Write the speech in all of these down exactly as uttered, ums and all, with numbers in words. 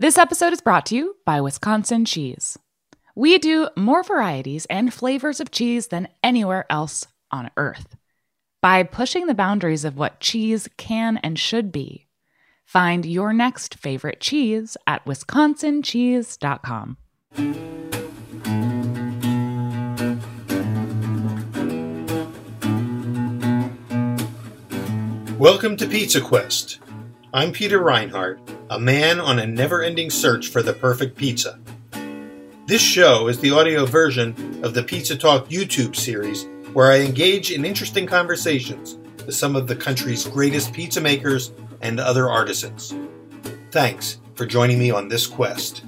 This episode is brought to you by Wisconsin Cheese. We do more varieties and flavors of cheese than anywhere else on Earth. By pushing the boundaries of what cheese can and should be, find your next favorite cheese at wisconsin cheese dot com. Welcome to Pizza Quest. I'm Peter Reinhardt, a man on a never-ending search for the perfect pizza. This show is the audio version of the Pizza Talk YouTube series, where I engage in interesting conversations with some of the country's greatest pizza makers and other artisans. Thanks for joining me on this quest.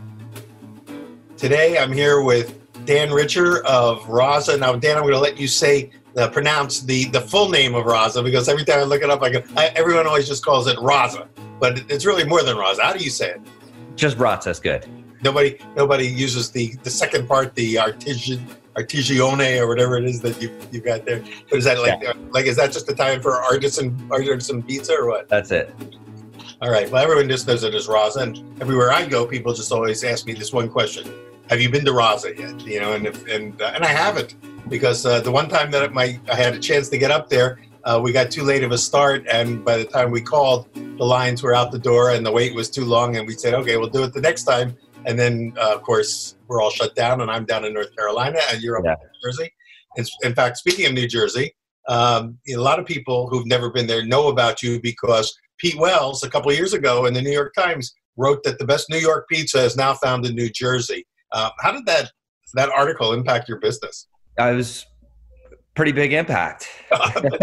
Today I'm here with Dan Richer of Raza. Now, Dan, I'm going to let you say Uh, pronounce the, the full name of Raza, because every time I look it up, I go, I, everyone always just calls it Raza, but it's really more than Raza. How do you say it? Just Raza is good. Nobody nobody uses the, the second part, the artisan artigione or whatever it is that you you got there. But is that like yeah. like is that just Italian for artisan artisan pizza or what? That's it. All right. Well, everyone just knows it as Raza, and everywhere I go, people just always ask me this one question: have you been to Raza yet? You know, and if, and uh, and I haven't. Because uh, the one time that my, I had a chance to get up there, uh, we got too late of a start, and by the time we called, the lines were out the door and the wait was too long, and we said, okay, we'll do it the next time. And then, uh, of course, we're all shut down, and I'm down in North Carolina, and you're up yeah. in New Jersey. And in fact, speaking of New Jersey, um, a lot of people who've never been there know about you because Pete Wells, a couple of years ago in the New York Times, wrote that the best New York pizza is now found in New Jersey. Uh, how did that that article impact your business? I was pretty big impact. It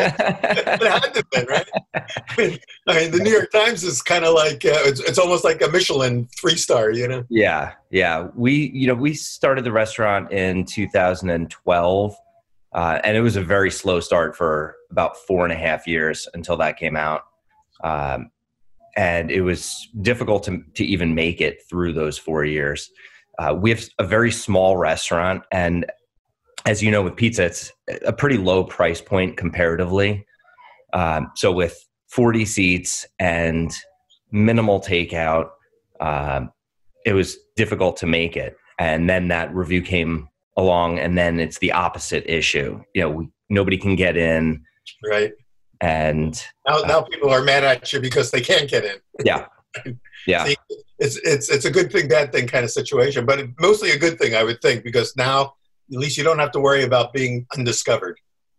had to be, right? I mean, I mean, the New York Times is kind of like, uh, it's, it's almost like a Michelin three star, you know? Yeah, yeah. We, you know, we started the restaurant in two thousand twelve, uh, and it was a very slow start for about four and a half years until that came out. Um, and it was difficult to, to even make it through those four years. Uh, we have a very small restaurant, and as you know, with pizza, it's a pretty low price point comparatively. Um, so with forty seats and minimal takeout, um, it was difficult to make it. And then that review came along, and then it's the opposite issue. You know, we, nobody can get in. Right. And now, uh, now people are mad at you because they can't get in. Yeah. Yeah. See, it's it's it's a good thing, bad thing kind of situation, but mostly a good thing, I would think, because now at least you don't have to worry about being undiscovered.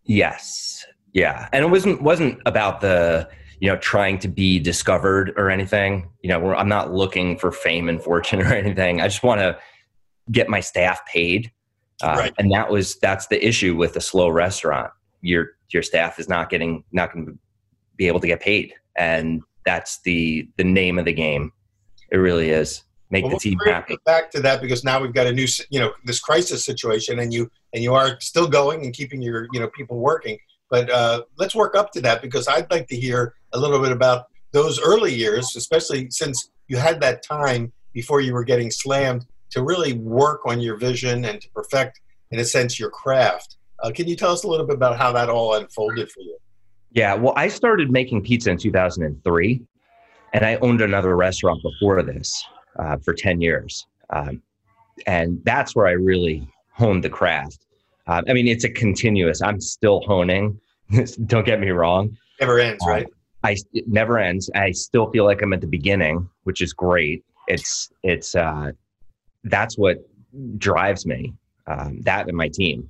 Yes. Yeah. And it wasn't, wasn't about the, you know, trying to be discovered or anything. You know, I'm not looking for fame and fortune or anything. I just want to get my staff paid. Uh, right. And that was, that's the issue with a slow restaurant. Your, your staff is not getting, not going to be able to get paid. And that's the, the name of the game. It really is. Make well, the team we'll happy. Back to that, because now we've got a new, you know, this crisis situation, and you and you are still going and keeping your, you know, people working. But uh, let's work up to that, because I'd like to hear a little bit about those early years, especially since you had that time before you were getting slammed to really work on your vision and to perfect, in a sense, your craft. Uh, can you tell us a little bit about how that all unfolded for you? Yeah, well, I started making pizza in two thousand three, and I owned another restaurant before this. Uh, for ten years. Um, and that's where I really honed the craft. Uh, I mean, it's a continuous, I'm still honing. Don't get me wrong. Never ends, uh, right? I, it never ends. I still feel like I'm at the beginning, which is great. It's, it's, uh, that's what drives me, um, that and my team.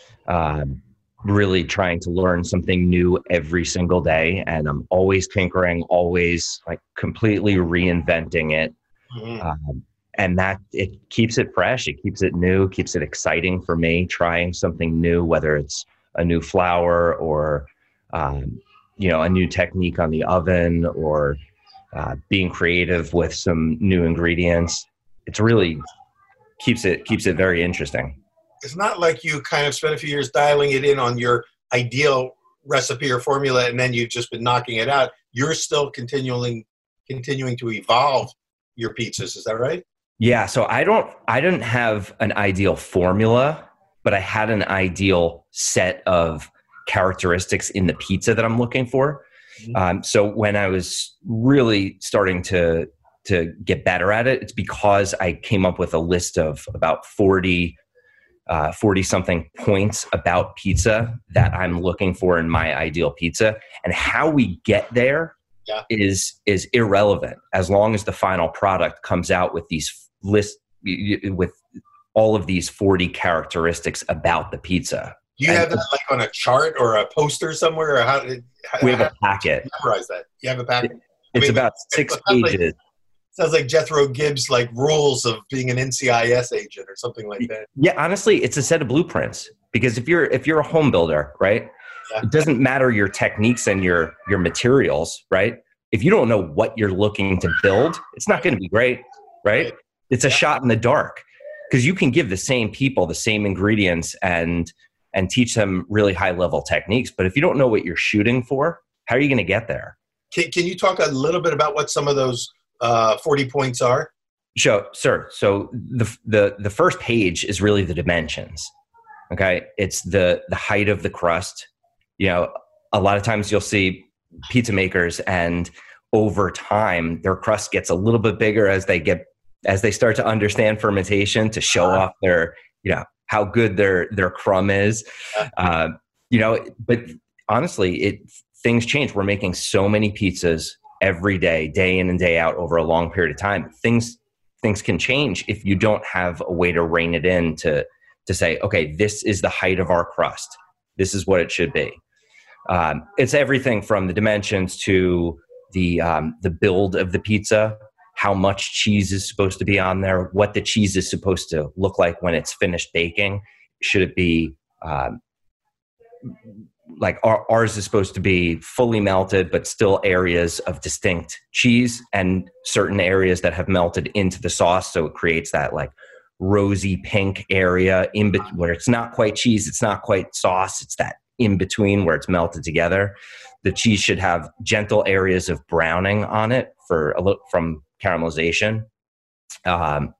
Um, really trying to learn something new every single day. And I'm always tinkering, always like completely reinventing it. Mm-hmm. Um, and that it keeps it fresh. It keeps it new, keeps it exciting for me, trying something new, whether it's a new flour or, um, you know, a new technique on the oven, or uh, being creative with some new ingredients. It's really keeps it, keeps it very interesting. It's not like you kind of spent a few years dialing it in on your ideal recipe or formula, and then you've just been knocking it out. You're still continuing, continuing to evolve your pizzas. Is that right? Yeah. So I don't, I didn't have an ideal formula, but I had an ideal set of characteristics in the pizza that I'm looking for. Mm-hmm. Um, so when I was really starting to to get better at it. It's because I came up with a list of about forty, uh, forty something points about pizza that I'm looking for in my ideal pizza, and how we get there yeah. is is irrelevant as long as the final product comes out with these list with all of these forty characteristics about the pizza. Do you and, have that like on a chart or a poster somewhere, or how did how, we have how a packet? Memorize that. You have a packet. It's I mean, about it, six it sounds pages. Like, sounds like Jethro Gibbs, like rules of being an N C I S agent or something like that. Yeah, honestly, it's a set of blueprints. Because if you're if you're a home builder, right, yeah. it doesn't matter your techniques and your your materials, right? If you don't know what you're looking to build, it's not going to be great, right? right. It's a yeah. shot in the dark, because you can give the same people the same ingredients and and teach them really high level techniques. But if you don't know what you're shooting for, how are you going to get there? Can, can you talk a little bit about what some of those uh, forty points are? Sure, sir. So the, the, the first page is really the dimensions. Okay. It's the, the height of the crust. You know, a lot of times you'll see pizza makers, and over time their crust gets a little bit bigger as they get, as they start to understand fermentation, to show uh-huh. off their, you know, how good their their crumb is, uh, you know. But honestly, it things change. We're making so many pizzas every day, day in and day out, over a long period of time. Things things can change if you don't have a way to rein it in to to say, okay, this is the height of our crust. This is what it should be. Um, it's everything from the dimensions to the um, the build of the pizza. How much cheese is supposed to be on there, what the cheese is supposed to look like when it's finished baking. Should it be um, like our, ours is supposed to be fully melted, but still areas of distinct cheese, and certain areas that have melted into the sauce. So it creates that like rosy pink area in between, where it's not quite cheese, it's not quite sauce, it's that in between where it's melted together. The cheese should have gentle areas of browning on it for a little from caramelization. Um,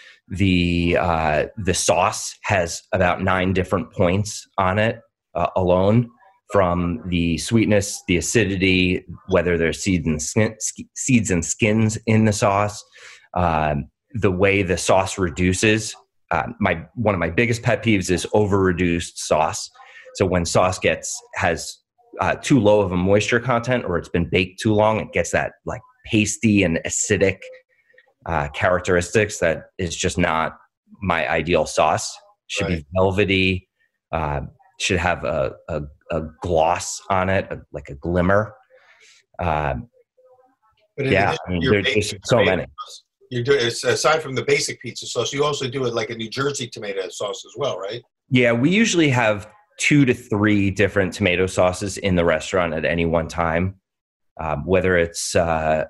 the uh, the sauce has about nine different points on it uh, alone, from the sweetness, the acidity, whether there's seeds and skin, seeds and skins in the sauce, um, the way the sauce reduces. Uh, my one of my biggest pet peeves is over-reduced sauce. So when sauce gets has uh, too low of a moisture content, or it's been baked too long, it gets that like pasty and acidic uh, characteristics that is just not my ideal sauce. Should right. be velvety, uh, should have a, a, a gloss on it, a, like a glimmer. Um, but yeah, I mean, there's just so many. Sauce, you do aside from the basic pizza sauce, you also do it like a New Jersey tomato sauce as well, right? Yeah, we usually have two to three different tomato sauces in the restaurant at any one time. Um, whether it's uh,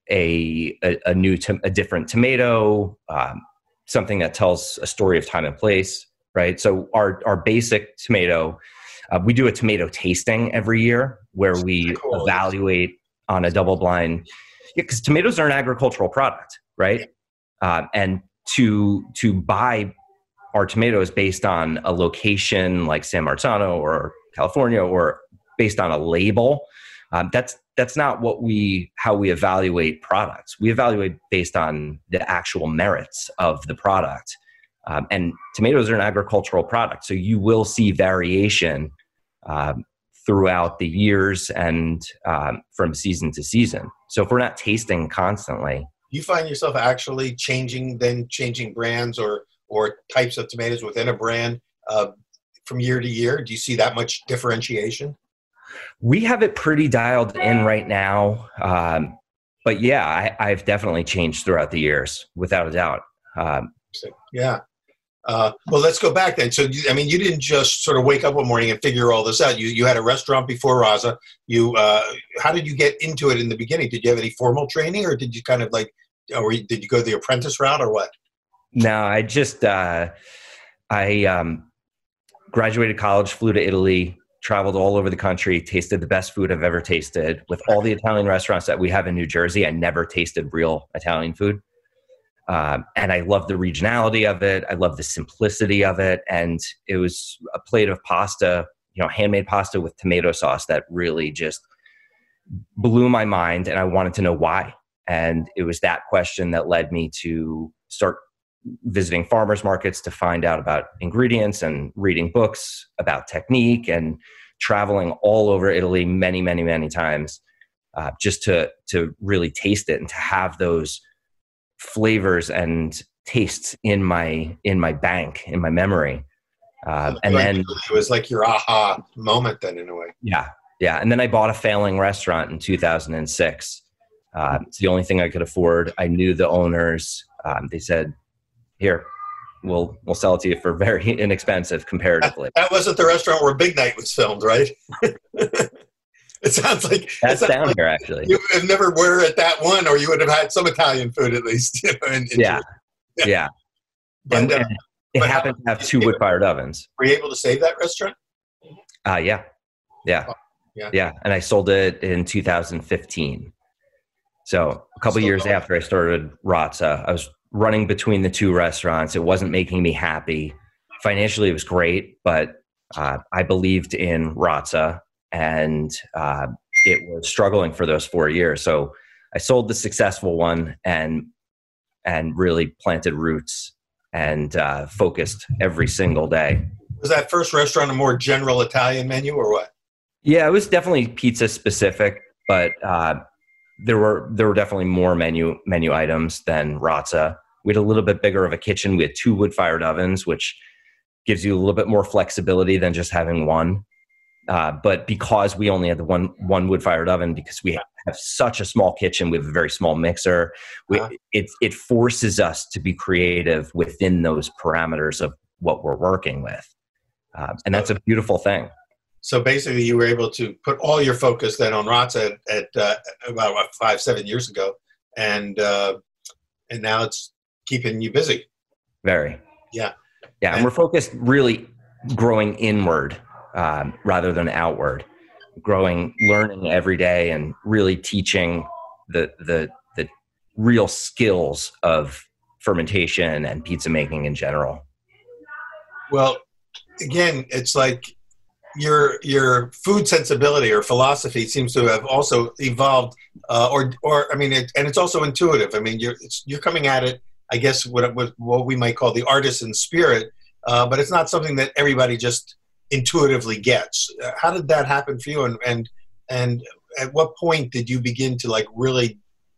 a, a a new to, a different tomato, um, something that tells a story of time and place, right? So our our basic tomato, uh, we do a tomato tasting every year where we cool. evaluate on a double blind, because yeah, tomatoes are an agricultural product, right? Uh, and to to buy our tomatoes based on a location like San Marzano or California, or based on a label, um, that's that's not what we how we evaluate products. We evaluate based on the actual merits of the product. Um, and tomatoes are an agricultural product, so you will see variation um, throughout the years and um, from season to season. So if we're not tasting constantly, you find yourself actually changing, then changing brands or or types of tomatoes within a brand uh, from year to year? Do you see that much differentiation? We have it pretty dialed in right now. Um, but yeah, I, I've definitely changed throughout the years, without a doubt. Um, yeah. Uh, well, let's go back then. So, I mean, you didn't just sort of wake up one morning and figure all this out. You you had a restaurant before Raza. You, uh, how did you get into it in the beginning? Did you have any formal training, or did you kind of like, or did you go the apprentice route, or what? No, I just, uh, I um, graduated college, flew to Italy, traveled all over the country, tasted the best food I've ever tasted. With all the Italian restaurants that we have in New Jersey, I never tasted real Italian food. Um, and I love the regionality of it. I love the simplicity of it. And it was a plate of pasta, you know, handmade pasta with tomato sauce that really just blew my mind. And I wanted to know why. And it was that question that led me to start visiting farmers markets to find out about ingredients and reading books about technique and traveling all over Italy many, many, many times uh, just to, to really taste it and to have those flavors and tastes in my, in my bank, in my memory. Um, and like, then it was like your aha moment then in a way. Yeah. Yeah. And then I bought a failing restaurant in two thousand six. Uh, it's the only thing I could afford. I knew the owners. Um, they said, here, we'll, we'll sell it to you for very inexpensive comparatively. That, that wasn't the restaurant where Big Night was filmed, right? It sounds like that's sounds down like here, actually. You have never were at that one, or you would have had some Italian food at least. You know, in, in yeah. yeah. Yeah. But, and, uh, and it but happened to have two wood fired ovens. Were you able to save that restaurant? Uh, yeah. Yeah. Oh, yeah. Yeah. And I sold it in two thousand fifteen. So a couple Still years going. after I started Razza, I was running between the two restaurants. It wasn't making me happy. Financially, it was great, but uh, I believed in Razza, and uh, it was struggling for those four years. So I sold the successful one and and really planted roots and uh, focused every single day. Was that first restaurant a more general Italian menu or what? Yeah, it was definitely pizza specific, but uh, there were there were definitely more menu menu items than Razza. We had a little bit bigger of a kitchen. We had two wood fired ovens, which gives you a little bit more flexibility than just having one. Uh, but because we only had the one one wood fired oven, because we have such a small kitchen, we have a very small mixer. We, uh-huh. it it forces us to be creative within those parameters of what we're working with, uh, and that's a beautiful thing. So basically, you were able to put all your focus then on Razza at, at uh, about what, five, seven years ago, and uh, and now it's keeping you busy. Very. Yeah. Yeah, and, and we're focused really growing inward um, rather than outward, growing, learning every day, and really teaching the the the real skills of fermentation and pizza making in general. Well, again, it's like your your food sensibility or philosophy seems to have also evolved, uh, or or I mean, it, and it's also intuitive. I mean, you're it's, you're coming at it, I guess, what what, what we might call the artisan spirit, uh, but it's not something that everybody just intuitively gets. Uh, how did that happen for you, and and and at what point did you begin to like really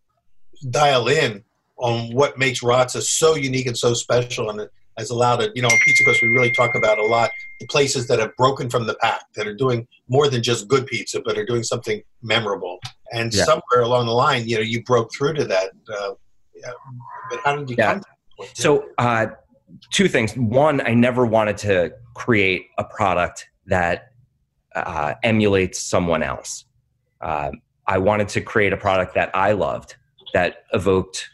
dial in on what makes Razza so unique and so special, and has allowed it? You know, on Pizza Quest, we really talk about a lot the places that have broken from the pack, that are doing more than just good pizza, but are doing something memorable. And yeah. somewhere along the line, you know, you broke through to that. Uh, yeah. But how did you yeah. come to that? So, uh, two things. One, I never wanted to create a product that uh, emulates someone else. Uh, I wanted to create a product that I loved, that evoked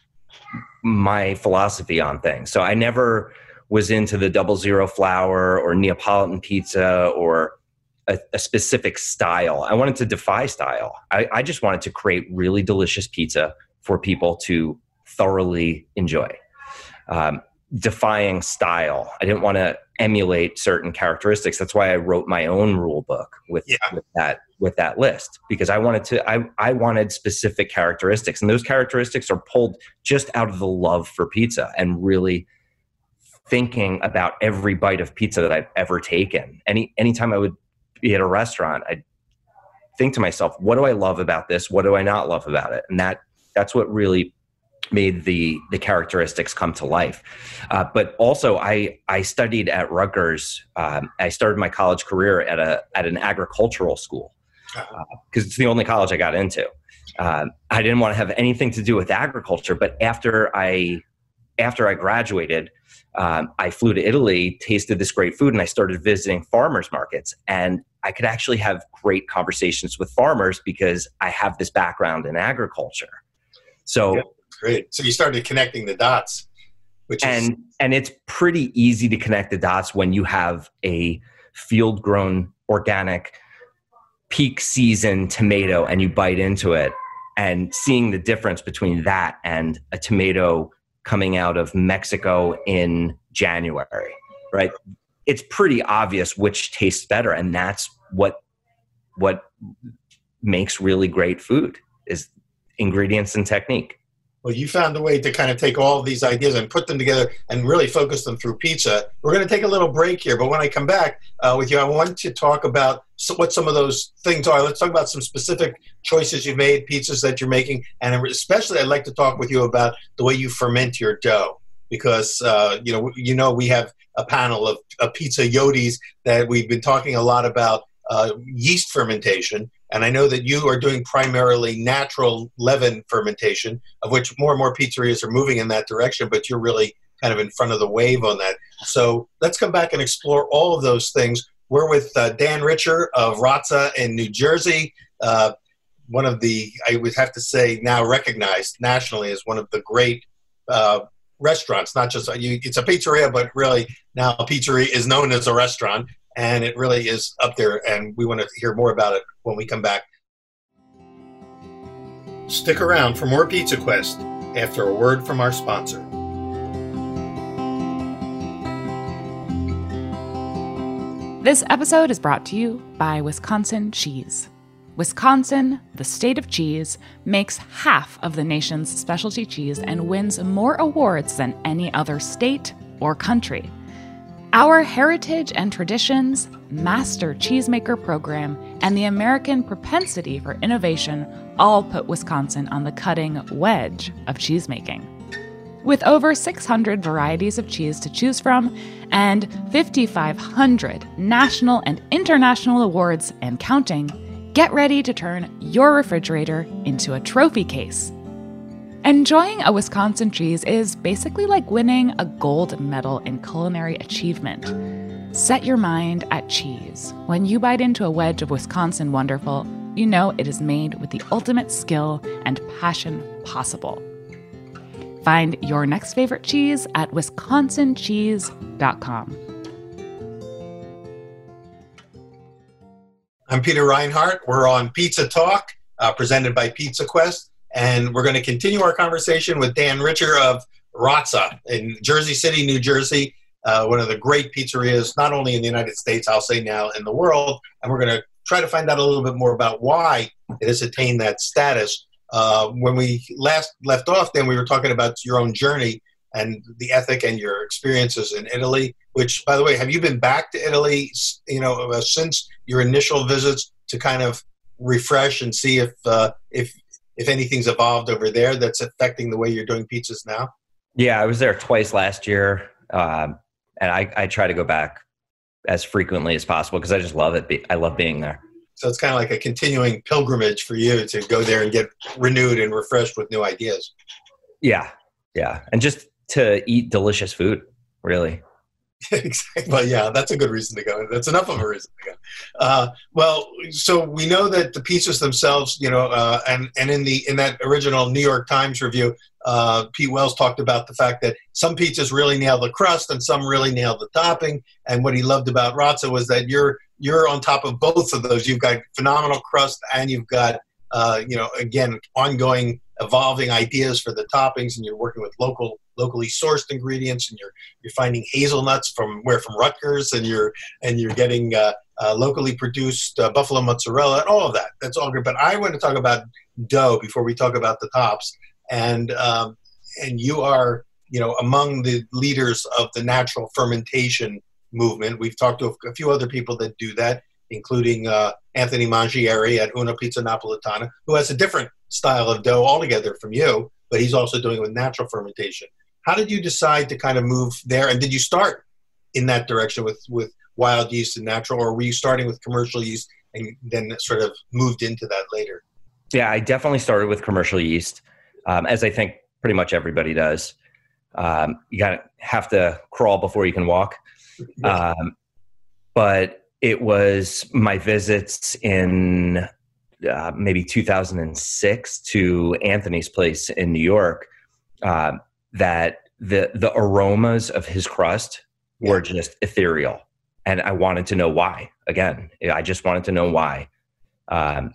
my philosophy on things. So I never was into the double zero flour or Neapolitan pizza or a, a specific style. I wanted to defy style. I, I just wanted to create really delicious pizza for people to thoroughly enjoy. Um, defying style. I didn't want to emulate certain characteristics. That's why I wrote my own rule book with, yeah. with that with that list, because I wanted to I, I wanted specific characteristics, and those characteristics are pulled just out of the love for pizza and really thinking about every bite of pizza that I've ever taken. Any anytime I would be at a restaurant, I'd think to myself, what do I love about this? What do I not love about it? And that that's what really made the the characteristics come to life. Uh, but also, I I studied at Rutgers. Um, I started my college career at a at an agricultural school because uh, it's the only college I got into. Um, I didn't want to have anything to do with agriculture. But after I after I graduated, um, I flew to Italy, tasted this great food, and I started visiting farmers markets. And I could actually have great conversations with farmers because I have this background in agriculture. So. Yeah. Great. So you started connecting the dots, which and is and it's pretty easy to connect the dots when you have a field grown organic peak season tomato and you bite into it, and seeing the difference between that and a tomato coming out of Mexico in January, right? It's pretty obvious which tastes better, and that's what what makes really great food is ingredients and technique. Well, you found a way to kind of take all of these ideas and put them together and really focus them through pizza. We're going to take a little break here, but when I come back uh, with you, I want to talk about so what some of those things are. Let's talk about some specific choices you've made, pizzas that you're making, and especially I'd like to talk with you about the way you ferment your dough, because uh, you know you know we have a panel of, of pizza yodis that we've been talking a lot about uh, yeast fermentation. And I know that you are doing primarily natural leaven fermentation, of which more and more pizzerias are moving in that direction, but you're really kind of in front of the wave on that. So let's come back and explore all of those things. We're with uh, Dan Richer of Razza in New Jersey, uh, one of the, I would have to say, now recognized nationally as one of the great uh, restaurants. Not just, you, it's a pizzeria, but really now a pizzeria is known as a restaurant. And it really is up there, and we want to hear more about it when we come back. Stick around for more Pizza Quest after a word from our sponsor. This episode is brought to you by Wisconsin Cheese. Wisconsin, the state of cheese, makes half of the nation's specialty cheese and wins more awards than any other state or country. Our heritage and traditions, master cheesemaker program, and the American propensity for innovation all put Wisconsin on the cutting wedge of cheesemaking. With over six hundred varieties of cheese to choose from and five thousand five hundred national and international awards and counting, get ready to turn your refrigerator into a trophy case. Enjoying a Wisconsin cheese is basically like winning a gold medal in culinary achievement. Set your mind at cheese. When you bite into a wedge of Wisconsin Wonderful, you know it is made with the ultimate skill and passion possible. Find your next favorite cheese at wisconsin cheese dot com. I'm Peter Reinhardt. We're on Pizza Talk, uh, presented by Pizza Quest. And we're going to continue our conversation with Dan Richer of Razza in Jersey City, New Jersey, uh, one of the great pizzerias, not only in the United States, I'll say now, in the world. And we're going to try to find out a little bit more about why it has attained that status. Uh, when we last left off, then we were talking about your own journey and the ethic and your experiences in Italy, which, by the way, have you been back to Italy, you know, uh, since your initial visits to kind of refresh and see if uh, if if anything's evolved over there that's affecting the way you're doing pizzas now? Yeah, I was there twice last year, um, and I, I try to go back as frequently as possible because I just love it. I love being there. So it's kind of like a continuing pilgrimage for you to go there and get renewed and refreshed with new ideas. Yeah, yeah, and just to eat delicious food, really. Exactly. Well, yeah, that's a good reason to go. That's enough of a reason to go. Uh, well, so we know that the pizzas themselves, you know, uh, and and in the in that original New York Times review, uh, Pete Wells talked about the fact that some pizzas really nail the crust and some really nail the topping. And what he loved about Razza was that you're you're on top of both of those. You've got phenomenal crust and you've got, uh, you know, again, ongoing evolving ideas for the toppings, and you're working with local. locally sourced ingredients, and you're you're finding hazelnuts from where from Rutgers, and you're and you're getting uh, uh, locally produced uh, buffalo mozzarella, and all of that. That's all good. But I want to talk about dough before we talk about the tops. And um, and you are you know among the leaders of the natural fermentation movement. We've talked to a few other people that do that, including uh, Anthony Mangieri at Una Pizza Napolitana, who has a different style of dough altogether from you, but he's also doing it with natural fermentation. How did you decide to kind of move there? And did you start in that direction with, with wild yeast and natural, or were you starting with commercial yeast and then sort of moved into that later? Yeah, I definitely started with commercial yeast, um, as I think pretty much everybody does. Um, you got to have to crawl before you can walk. Yeah. Um, but it was my visits in uh, maybe two thousand six to Anthony's place in New York, uh, that the the aromas of his crust were yeah. just ethereal. And I wanted to know why. Again, I just wanted to know why. Um,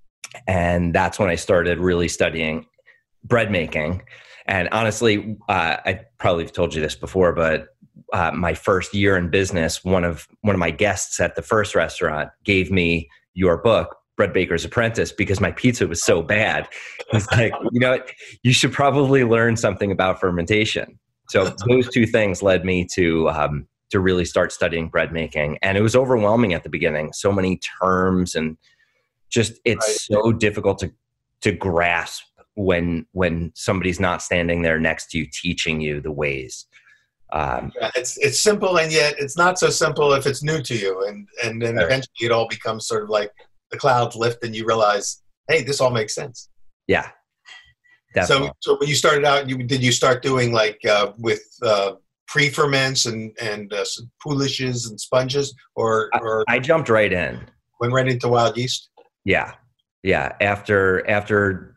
and that's when I started really studying bread making. And honestly, uh, I probably have told you this before, but uh, my first year in business, one of one of my guests at the first restaurant gave me your book, Bread Baker's Apprentice because my pizza was so bad. He's like, you know what? You should probably learn something about fermentation. So those two things led me to um, to really start studying bread making. And it was overwhelming at the beginning. So many terms and just it's right. so difficult to to grasp when when somebody's not standing there next to you teaching you the ways. Um, yeah, it's it's simple, and yet it's not so simple if it's new to you. And and then right. eventually it all becomes sort of like the clouds lift and you realize, hey, this all makes sense. Yeah. Definitely. So, so when you started out, you did you start doing like uh, with uh, pre-ferments and and uh, poolishes and sponges, or, or I, I jumped right in. Went right into wild yeast. Yeah, yeah. After after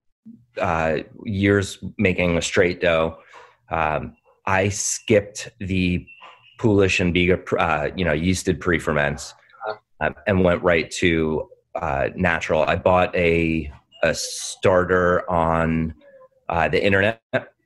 uh, years making a straight dough, um, I skipped the poolish and Biga, uh, you know, yeasted pre-ferments, uh, and went right to uh, natural. I bought a a starter on uh, the internet,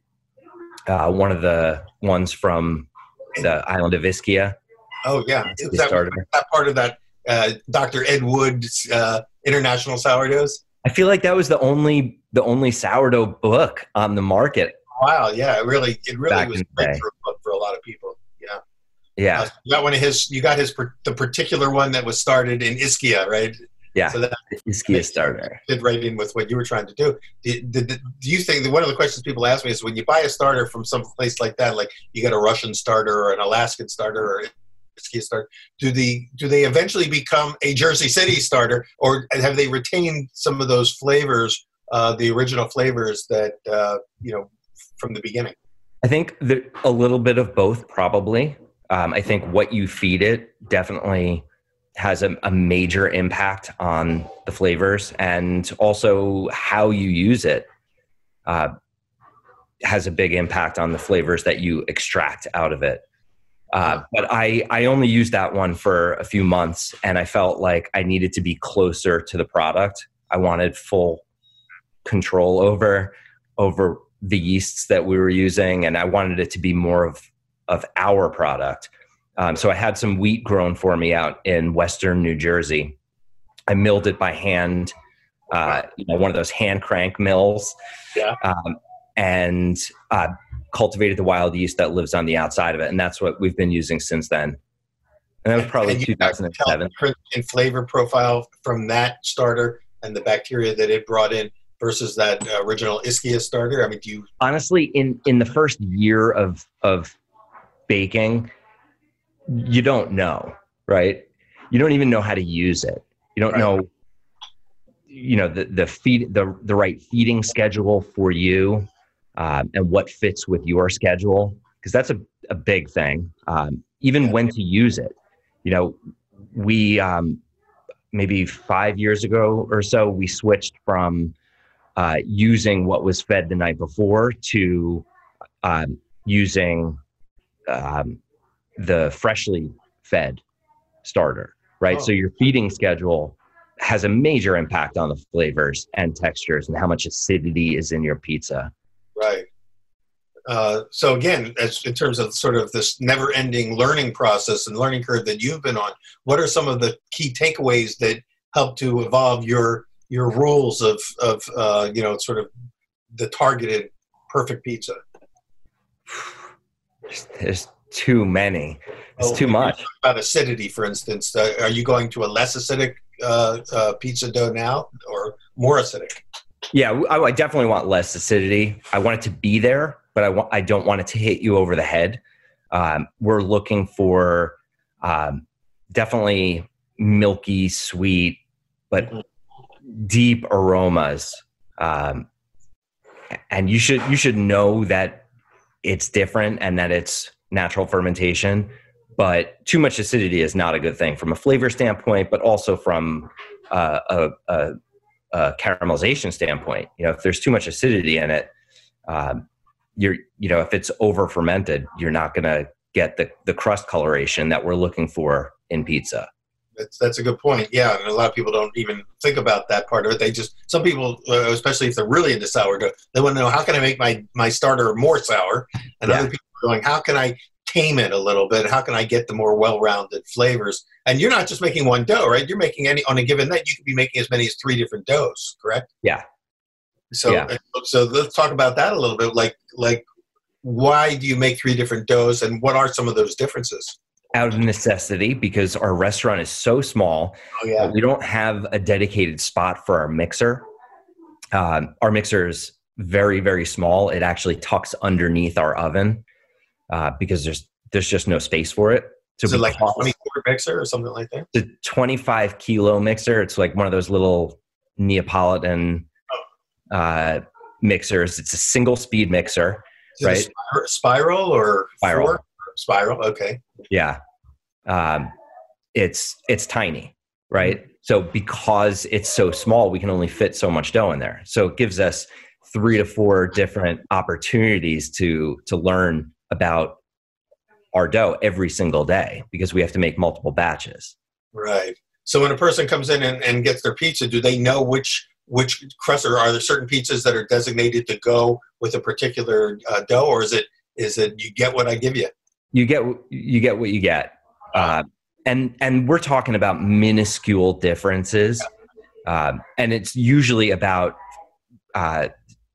uh, one of the ones from the island of Ischia. Oh yeah, is that, that part of that uh, Doctor Ed Wood's uh, International Sourdoughs? I feel like that was the only the only sourdough book on the market. Wow, yeah, it really it really Back was a breakthrough book for a lot of people. Yeah, yeah. Uh, you got one of his. You got his the particular one that was started in Ischia, right? Yeah, so that Ischia starter fit right in with what you were trying to do. Did, did, do you think that one of the questions people ask me is when you buy a starter from some place like that, like you get a Russian starter or an Alaskan starter or Ischia starter, do the do they eventually become a Jersey City starter, or have they retained some of those flavors, uh, the original flavors that uh, you know from the beginning? I think that a little bit of both, probably. Um, I think what you feed it definitely has a, a major impact on the flavors, and also how you use it uh, has a big impact on the flavors that you extract out of it. Uh, but I, I only used that one for a few months, and I felt like I needed to be closer to the product. I wanted full control over, over the yeasts that we were using, and I wanted it to be more of, of our product. Um, so I had some wheat grown for me out in Western New Jersey. I milled it by hand, uh, you know, one of those hand crank mills, yeah. um, and uh, cultivated the wild yeast that lives on the outside of it. And that's what we've been using since then. And that was probably two thousand seven. In flavor profile from that starter and the bacteria that it brought in versus that uh, original Ischia starter. I mean, do you honestly in in the first year of of baking, you don't know, right? You don't even know how to use it. You don't right. know, you know, the the feed the the right feeding schedule for you, um, and what fits with your schedule, because that's a a big thing. Um, even yeah. when to use it. You know, we um, maybe five years ago or so, we switched from uh, using what was fed the night before to um, using um, the freshly fed starter, right? Oh. So your feeding schedule has a major impact on the flavors and textures and how much acidity is in your pizza. Right. Uh, so again, as in terms of sort of this never-ending learning process and learning curve that you've been on, what are some of the key takeaways that help to evolve your your rules of of uh, you know sort of the targeted perfect pizza? There's too many. It's oh, too much. About acidity, for instance, uh, are you going to a less acidic uh, uh, pizza dough now, or more acidic? Yeah, I, I definitely want less acidity. I want it to be there, but I want I don't want it to hit you over the head. Um, we're looking for um, definitely milky, sweet, but mm-hmm. deep aromas. Um, and you should you should know that it's different and that it's natural fermentation. But too much acidity is not a good thing from a flavor standpoint, but also from uh, a, a, a caramelization standpoint. You know, if there's too much acidity in it, um, you're, you know, if it's over fermented, you're not going to get the, the crust coloration that we're looking for in pizza. That's, that's a good point. Yeah. And a lot of people don't even think about that part of it. They just, some people, uh, especially if they're really into sourdough, they want to know, how can I make my, my starter more sour? And yeah. other people are going, how can I tame it a little bit? How can I get the more well-rounded flavors? And you're not just making one dough, right? You're making any on a given night. You could be making as many as three different doughs, correct? Yeah. So, yeah. so let's talk about that a little bit. Like, like, why do you make three different doughs, and what are some of those differences? Out of necessity, because our restaurant is so small. Oh, yeah. We don't have a dedicated spot for our mixer. Um, our mixer is very, very small. It actually tucks underneath our oven uh, because there's there's just no space for it. So is it like a twenty-four mixer or something like that? It's a twenty-five kilo mixer. It's like one of those little Neapolitan uh, mixers. It's a single speed mixer, is right? It a spiral or spiral? Four? Spiral. Okay. Yeah. Um, it's it's tiny, right? Mm-hmm. So because it's so small, we can only fit so much dough in there. So it gives us three to four different opportunities to to learn about our dough every single day, because we have to make multiple batches. Right. So when a person comes in and, and gets their pizza, do they know which which crust, or are there certain pizzas that are designated to go with a particular uh, dough, or is it is it you get what I give you? You get you get what you get. Uh, and and we're talking about minuscule differences, um, and it's usually about uh,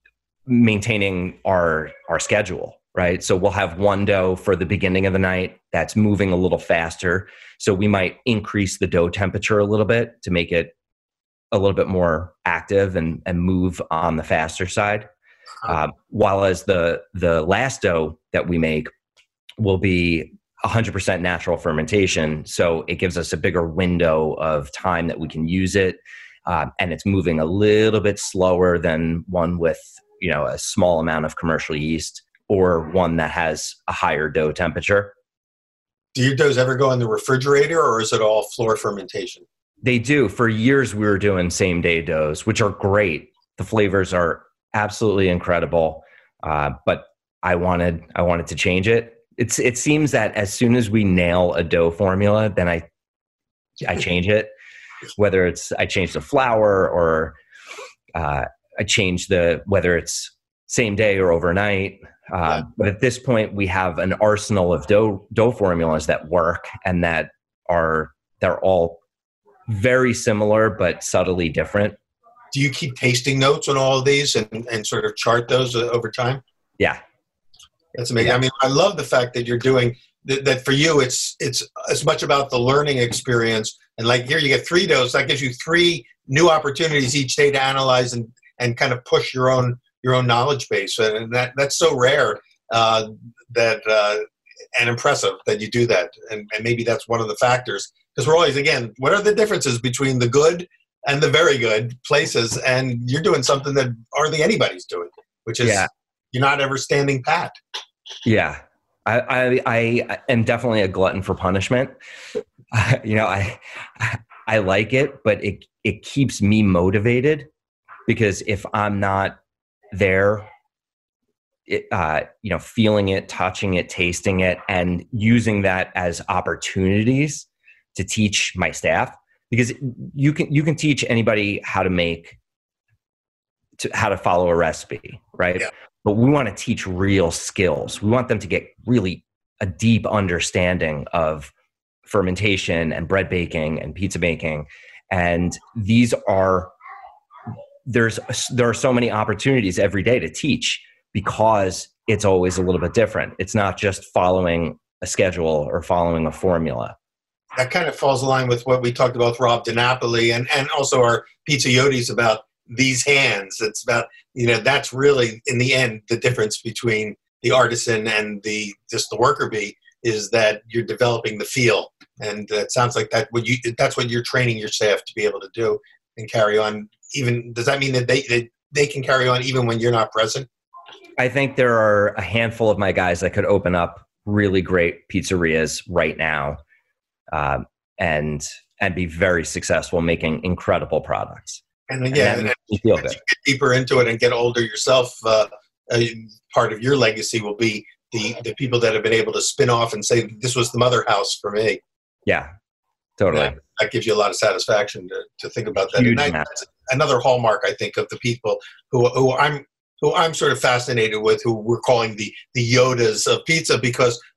maintaining our our schedule, right? So we'll have one dough for the beginning of the night that's moving a little faster, so we might increase the dough temperature a little bit to make it a little bit more active and and move on the faster side. Um, while as the the last dough that we make will be one hundred percent natural fermentation. So it gives us a bigger window of time that we can use it. Um, and it's moving a little bit slower than one with, you know, a small amount of commercial yeast, or one that has a higher dough temperature. Do your doughs ever go in the refrigerator, or is it all floor fermentation? They do. For years, we were doing same day doughs, which are great. The flavors are absolutely incredible. Uh, but I wanted, I wanted to change it. It's, it seems that as soon as we nail a dough formula, then I, I change it, whether it's, I change the flour, or uh, I change the, whether it's same day or overnight. Uh, yeah. But at this point, we have an arsenal of dough, dough formulas that work, and that are, they're all very similar, but subtly different. Do you keep tasting notes on all of these and, and sort of chart those uh, over time? Yeah. That's amazing. Yeah. I mean, I love the fact that you're doing that, that for you. It's it's as much about the learning experience. And like here, you get three doughs. That gives you three new opportunities each day to analyze and, and kind of push your own your own knowledge base. And that that's so rare uh, that uh, and impressive that you do that. And, and maybe that's one of the factors, because we're always, again, what are the differences between the good and the very good places? And you're doing something that hardly anybody's doing, which is yeah. You're not ever standing pat. Yeah, I, I, I am definitely a glutton for punishment. Uh, you know, I I like it, but it it keeps me motivated, because if I'm not there, it, uh, you know, feeling it, touching it, tasting it, and using that as opportunities to teach my staff, because you can you can teach anybody how to make, to, how to follow a recipe, right? Yeah. But we want to teach real skills. We want them to get really a deep understanding of fermentation and bread baking and pizza making. And these are, there's, there are so many opportunities every day to teach, because it's always a little bit different. It's not just following a schedule or following a formula. That kind of falls in line with what we talked about with Rob DiNapoli, and, and also our Pizza Yotis, about these hands. It's about, you know, that's really in the end the difference between the artisan and the just the worker bee, is that you're developing the feel. And it sounds like that what you that's what you're training your staff to be able to do and carry on. Even does that mean that they that they can carry on even when you're not present? I think there are a handful of my guys that could open up really great pizzerias right now, um, and and be very successful, making incredible products. And then, yeah, and, and you feel as good. you get deeper into it and get older yourself, uh, uh, part of your legacy will be the, the people that have been able to spin off and say, this was the mother house for me. Yeah, totally. That, that gives you a lot of satisfaction to, to think about that. Huge And that, that's another hallmark, I think, of the people who, who I'm who I'm sort of fascinated with, who we're calling the, the Yodas of pizza, because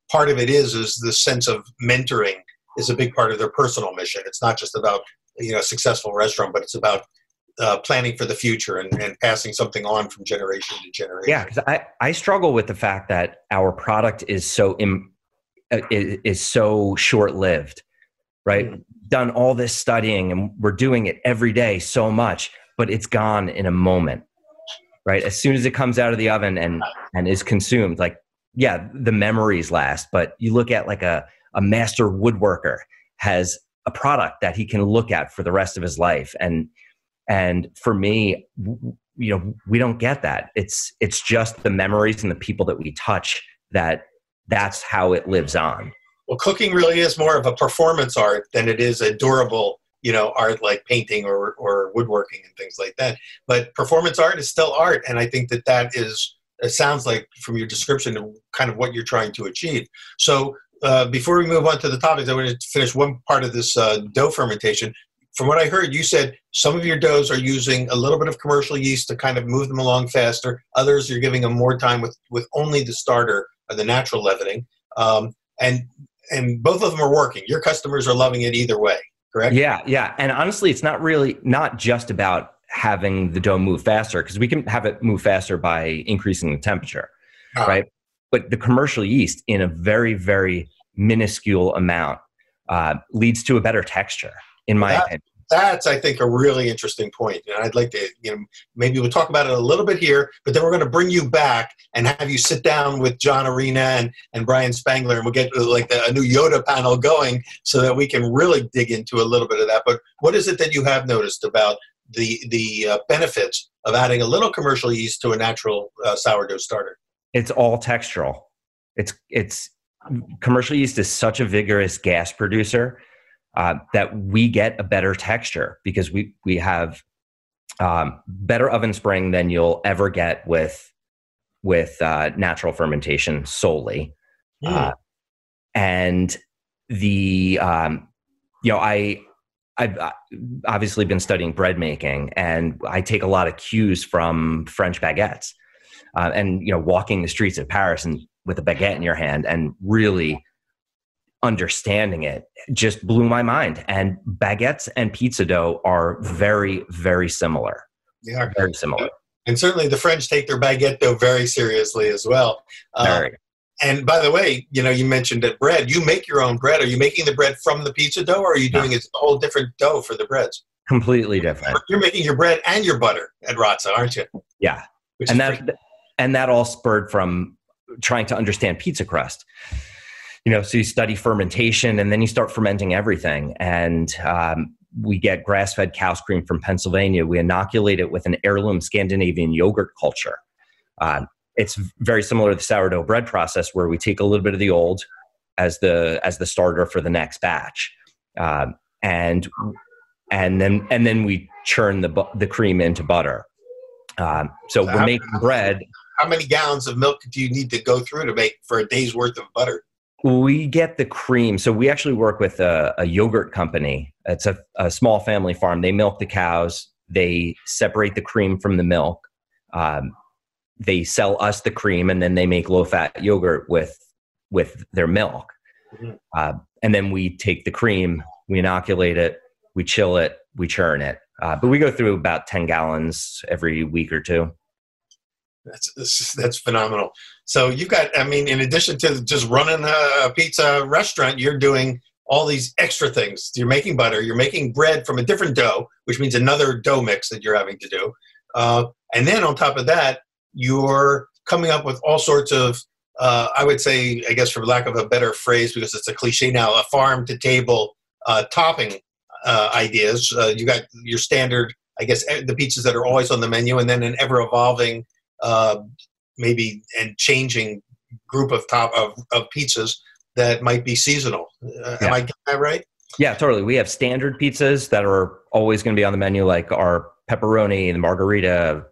part of it is is the sense of mentoring is a big part of their personal mission. It's not just about, you know, a successful restaurant, but it's about uh, planning for the future and, and passing something on from generation to generation. Yeah, because I, I struggle with the fact that our product is so Im, uh, is, is so short-lived, right? Mm-hmm. Done all this studying and we're doing it every day so much, but it's gone in a moment, right? As soon as it comes out of the oven and and is consumed, like, yeah, the memories last, but you look at like a, a master woodworker has a product that he can look at for the rest of his life. And and for me, you know, we don't get that. It's it's just the memories and the people that we touch that that's how it lives on. Well, cooking really is more of a performance art than it is a durable, you know, art like painting or or woodworking and things like that. But performance art is still art, and I think that that is, it sounds like from your description, kind of what you're trying to achieve. So uh, before we move on to the topics, I want to finish one part of this uh, dough fermentation. From what I heard, you said some of your doughs are using a little bit of commercial yeast to kind of move them along faster. Others, you're giving them more time with, with only the starter or the natural leavening. Um, and and both of them are working. Your customers are loving it either way, correct? Yeah, yeah. And honestly, it's not really, not just about having the dough move faster, because we can have it move faster by increasing the temperature, uh-huh. right? But the commercial yeast in a very, very minuscule amount uh, leads to a better texture, in my that, opinion. That's, I think, a really interesting point. And I'd like to, you know, maybe we'll talk about it a little bit here, but then we're going to bring you back and have you sit down with John Arena and, and Brian Spangler, and we'll get like the, a new Yoda panel going so that we can really dig into a little bit of that. But what is it that you have noticed about the the uh, benefits of adding a little commercial yeast to a natural uh, sourdough starter? It's all textural. It's it's commercial yeast is such a vigorous gas producer uh, that we get a better texture because we we have um, better oven spring than you'll ever get with with uh, natural fermentation solely, mm. uh, and the um, you know I. I've obviously been studying bread making, and I take a lot of cues from French baguettes, uh, and you know, walking the streets of Paris and with a baguette in your hand and really understanding it just blew my mind. And baguettes and pizza dough are very, very similar. They are very similar, and certainly the French take their baguette dough very seriously as well. Very. Uh, And by the way, you know, you mentioned that bread. You make your own bread. Are you making the bread from the pizza dough, or are you doing no. a whole different dough for the breads? Completely different. You're making your bread and your butter at Razza, aren't you? Yeah, Which and that pretty- and that all spurred from trying to understand pizza crust. You know, so you study fermentation, and then you start fermenting everything. And um, we get grass-fed cow's cream from Pennsylvania. We inoculate it with an heirloom Scandinavian yogurt culture. Uh, It's very similar to the sourdough bread process, where we take a little bit of the old as the as the starter for the next batch, um, and and then and then we churn the the cream into butter. Um, so, so we're how, making bread. How many gallons of milk do you need to go through to make for a day's worth of butter? We get the cream. So we actually work with a, a yogurt company. It's a, a small family farm. They milk the cows. They separate the cream from the milk. Um, They sell us the cream, and then they make low-fat yogurt with with their milk. Mm-hmm. Uh, and then we take the cream, we inoculate it, we chill it, we churn it. Uh, but we go through about ten gallons every week or two. That's that's phenomenal. So you've got, I mean, in addition to just running a pizza restaurant, you're doing all these extra things. You're making butter, you're making bread from a different dough, which means another dough mix that you're having to do. Uh, and then on top of that, you're coming up with all sorts of, uh, I would say, I guess for lack of a better phrase, because it's a cliche now, a farm-to-table uh, topping uh, ideas. Uh, you got your standard, I guess, the pizzas that are always on the menu, and then an ever-evolving, uh, maybe and changing group of top of, of pizzas that might be seasonal. Uh, yeah. Am I getting that right? Yeah, totally. We have standard pizzas that are always going to be on the menu, like our pepperoni, the margarita,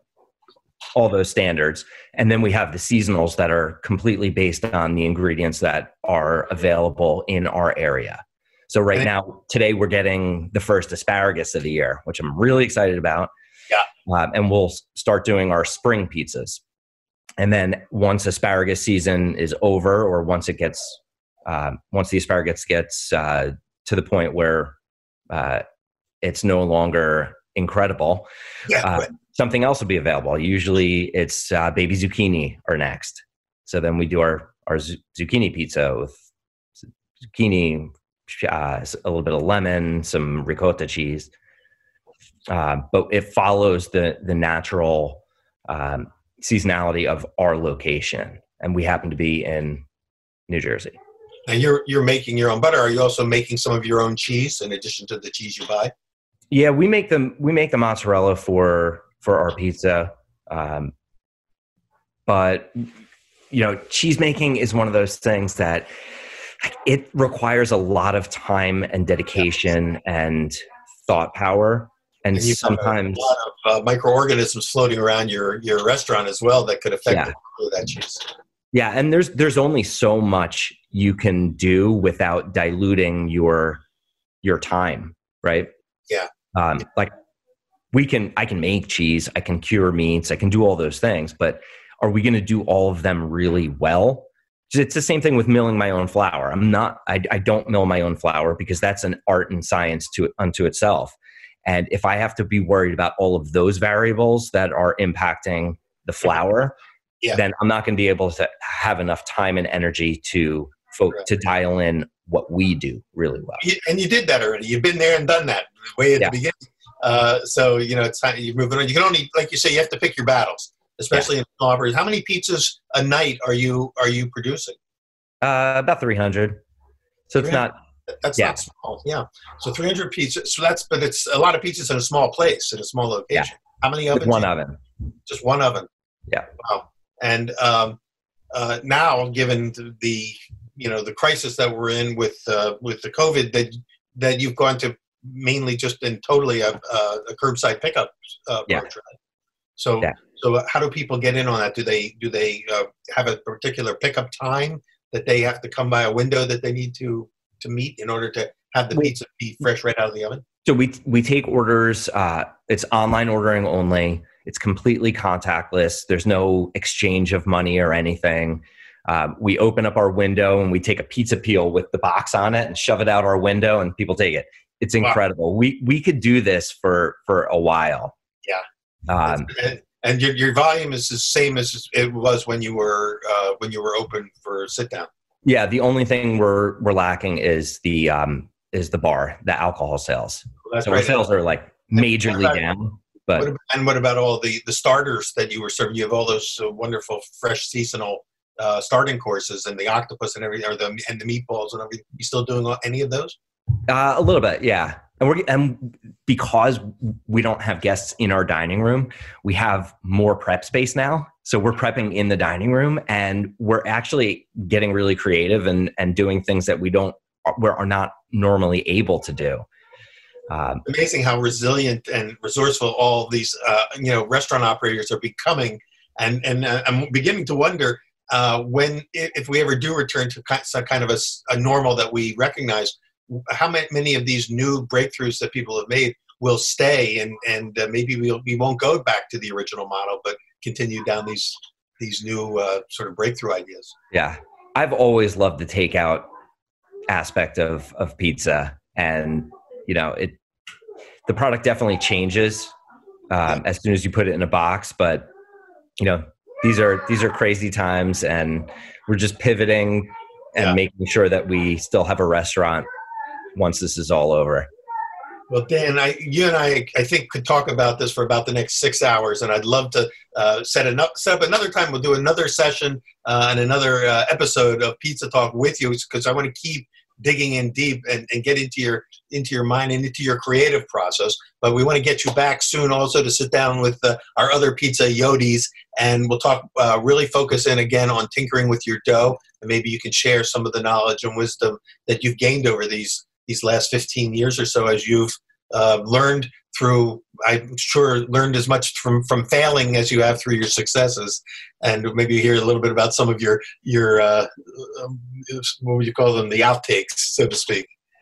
all those standards. And then we have the seasonals that are completely based on the ingredients that are available in our area. So right now, today we're getting the first asparagus of the year, which I'm really excited about. Yeah. Uh, and we'll start doing our spring pizzas. And then once asparagus season is over, or once it gets Um, once the asparagus gets uh, to the point where uh, it's no longer incredible, Yeah. uh, Right. something else will be available. Usually it's uh, baby zucchini are next. So then we do our, our z- zucchini pizza with zucchini, uh, a little bit of lemon, some ricotta cheese. Uh, but it follows the, the natural um, seasonality of our location. And we happen to be in New Jersey. And you're you're making your own butter. Are you also making some of your own cheese in addition to the cheese you buy? Yeah, we make them. We make the mozzarella for for our pizza, um, but you know, cheese making is one of those things that it requires a lot of time and dedication and thought power, and, And you sometimes have a lot of uh, microorganisms floating around your your restaurant as well that could affect Yeah. the quality of that cheese. yeah, and there's there's only so much you can do without diluting your your time, right? Yeah. Um, like we can, I can make cheese, I can cure meats, I can do all those things, but are we going to do all of them really well? It's the same thing with milling my own flour. I'm not, I, I don't mill my own flour because that's an art and science to unto itself. And if I have to be worried about all of those variables that are impacting the flour, Yeah. then I'm not going to be able to have enough time and energy to folk Right. to dial in what we do really well. You, and you did that already. You've been there and done that way at Yeah. the beginning. Uh, so you know it's time you're moving on. You can only, like you say, you have to pick your battles, especially in small operations. How many pizzas a night are you are you producing? Uh, about three hundred. So it's not, That's Yeah. not small. Yeah. So three hundred pizzas. So that's, but it's a lot of pizzas in a small place, in a small location. How many with ovens? one you- oven. Just one oven. Yeah. Wow. And um, uh, now, given the you know the crisis that we're in with uh, with the COVID, that that you've gone to mainly just in totally a, a, a curbside pickup uh, Yeah. approach, right? So Yeah. so how do people get in on that? Do they do they uh, have a particular pickup time that they have to come by a window that they need to to meet in order to have the We- pizza be fresh right out of the oven? So we we take orders. Uh, it's online ordering only. It's completely contactless. There's no exchange of money or anything. Um, we open up our window and we take a pizza peel with the box on it and shove it out our window, and people take it. It's Wow. incredible. We we could do this for for a while. Yeah. Um, and and your, your volume is the same as it was when you were uh, when you were open for sit down. yeah. The only thing we're we're lacking is the um is the bar, the alcohol sales. Well, that's So our right. sales are like majorly about- down. But What about, and what about all the, the starters that you were serving? You have all those uh, wonderful fresh seasonal uh, starting courses and the octopus and everything, or the and the meatballs and everything. You still doing all- any of those? Uh, a little bit, yeah. And we're and because we don't have guests in our dining room, we have more prep space now. So we're prepping in the dining room, and we're actually getting really creative and and doing things that we don't we are not normally able to do. Um, Amazing how resilient and resourceful all these uh, you know restaurant operators are becoming, and and uh, I'm beginning to wonder uh, when if if we ever do return to ki- some kind of a, s- a normal that we recognize, how ma- many of these new breakthroughs that people have made will stay, and and uh, maybe we'll, we won't go back to the original model, but continue down these these new uh, sort of breakthrough ideas. yeah, I've always loved the takeout aspect of of pizza, and you know it. The product definitely changes um, as soon as you put it in a box, but you know these are these are crazy times, and we're just pivoting and Yeah. making sure that we still have a restaurant once this is all over. Well, Dan, I, you and I, I think, could talk about this for about the next six hours, and I'd love to uh, set, enough, set up another time. We'll do another session uh, and another uh, episode of Pizza Talk with you, because I want to keep digging in deep and, and get into your into your mind and into your creative process. But we want to get you back soon, also to sit down with uh, our other pizza yodis, and we'll talk uh, really focus in again on tinkering with your dough, and maybe you can share some of the knowledge and wisdom that you've gained over these. these last fifteen years or so, as you've uh, learned through, I'm sure, learned as much from, from failing as you have through your successes. And maybe hear a little bit about some of your, your uh, um, what would you call them, the outtakes, so to speak.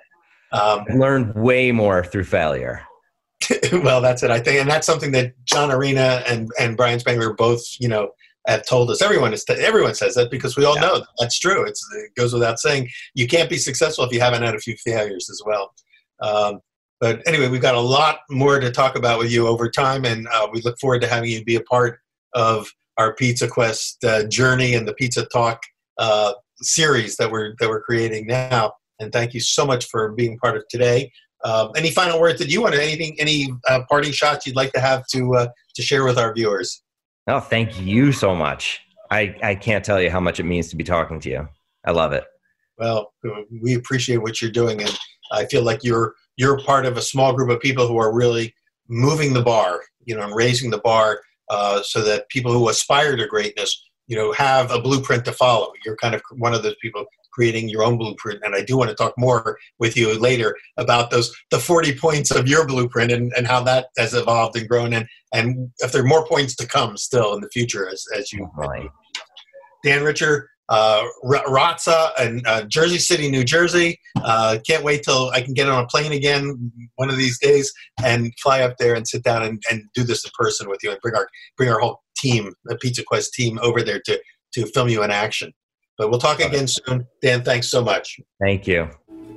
Um, I've learned way more through failure. well, that's it, I think. And that's something that John Arena and, and Brian Spangler both, you know, have told us. Everyone is everyone says that because we all Yeah. know that that's true. It's, it goes without saying. You can't be successful if you haven't had a few failures as well. Um, but anyway, we've got a lot more to talk about with you over time, and uh, we look forward to having you be a part of our Pizza Quest uh, journey and the Pizza Talk uh, series that we're that we're creating now. And thank you so much for being part of today. Um, any final words that you want to, anything, any uh, parting shots you'd like to have to uh, to share with our viewers? Oh, thank you so much. I, I can't tell you how much it means to be talking to you. I love it. Well, we appreciate what you're doing, and I feel like you're you're part of a small group of people who are really moving the bar, you know, and raising the bar uh, so that people who aspire to greatness, you know, have a blueprint to follow. You're kind of one of those people creating your own blueprint, and I do want to talk more with you later about those the forty points of your blueprint and, and how that has evolved and grown, and and if there are more points to come still in the future as as you. Right. Dan Richer, uh, R- Razza, and uh, Jersey City, New Jersey. Uh, can't wait till I can get on a plane again one of these days and fly up there and sit down and, and do this in person with you and bring our bring our whole team, the Pizza Quest team, over there to to film you in action. But we'll talk again soon. Dan, thanks so much. Thank you.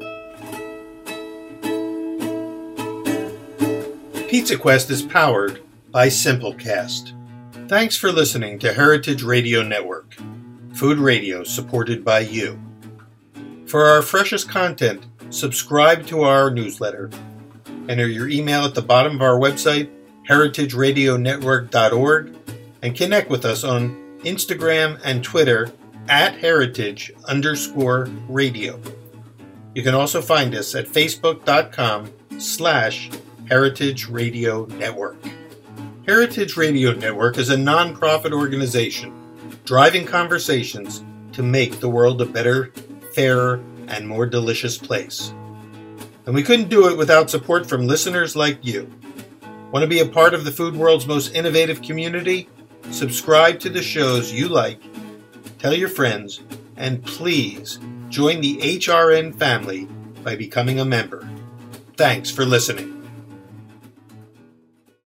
Pizza Quest is powered by Simplecast. Thanks for listening to Heritage Radio Network, food radio supported by you. For our freshest content, subscribe to our newsletter. Enter your email at the bottom of our website, heritage radio network dot org, and connect with us on Instagram and Twitter at heritage underscore radio. You can also find us at facebook.com slash heritage radio network. Heritage Radio Network is a non-profit organization driving conversations to make the world a better, fairer, and more delicious place. And we couldn't do it without support from listeners like you. Want to be a part of the food world's most innovative community? Subscribe to the shows you like, tell your friends, and please join the H R N family by becoming a member. Thanks for listening.